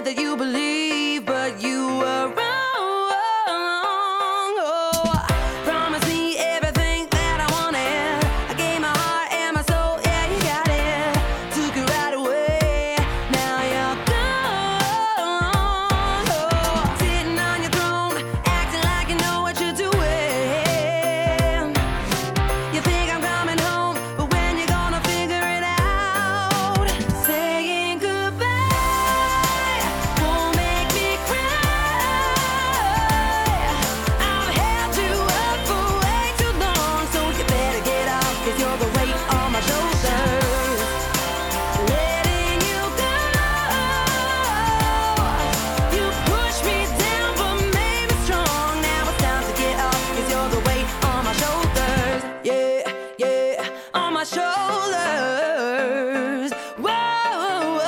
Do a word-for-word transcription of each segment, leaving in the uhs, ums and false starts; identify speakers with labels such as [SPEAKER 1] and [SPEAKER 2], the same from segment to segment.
[SPEAKER 1] that you believe, but you were wrong. Oh, promise me everything that I wanted. I gave my heart and my soul, yeah, you got it. Took it right away, now you're gone. Oh, sitting on your throne, acting like you know what you're doing. You think I'm coming home, but when you gonna figure it out? Saying goodbye won't make me cry. I've held you up for way too long, so you better get off, 'cause you're the weight on my shoulders. Letting you go, you push me down but made me strong. Now it's time to get off, 'cause you're the weight on my shoulders. Yeah, yeah, on my shoulders. Whoa,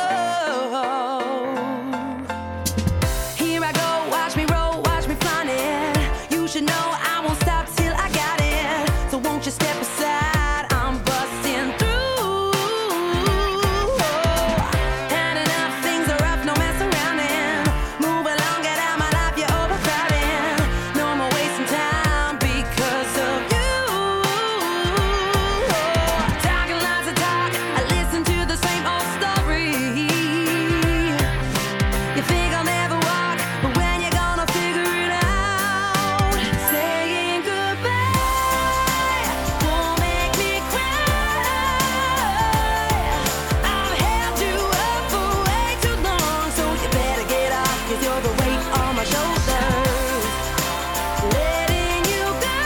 [SPEAKER 1] here I go, watch me roll, watch me find it. You should know I won't stop till I got it. So won't you step aside, I'm busting through. Had enough, things are rough, no mess around in. Move along, get out my life, you're overcrowding. No more wasting time because of you. Talking lots of talk, I listen to the same old story. You think I'll never walk, but when you gonna figure it out? Saying goodbye won't make me cry. I've held you up for way too long, so you better get off, 'cause you're the weight on my shoulders. Letting you go,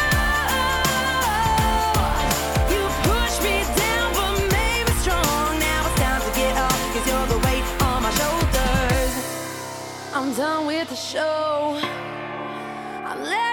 [SPEAKER 1] you push me down but made me strong. Now it's time to get off, 'cause you're the weight on my shoulders. I'm done with the show, I'm letting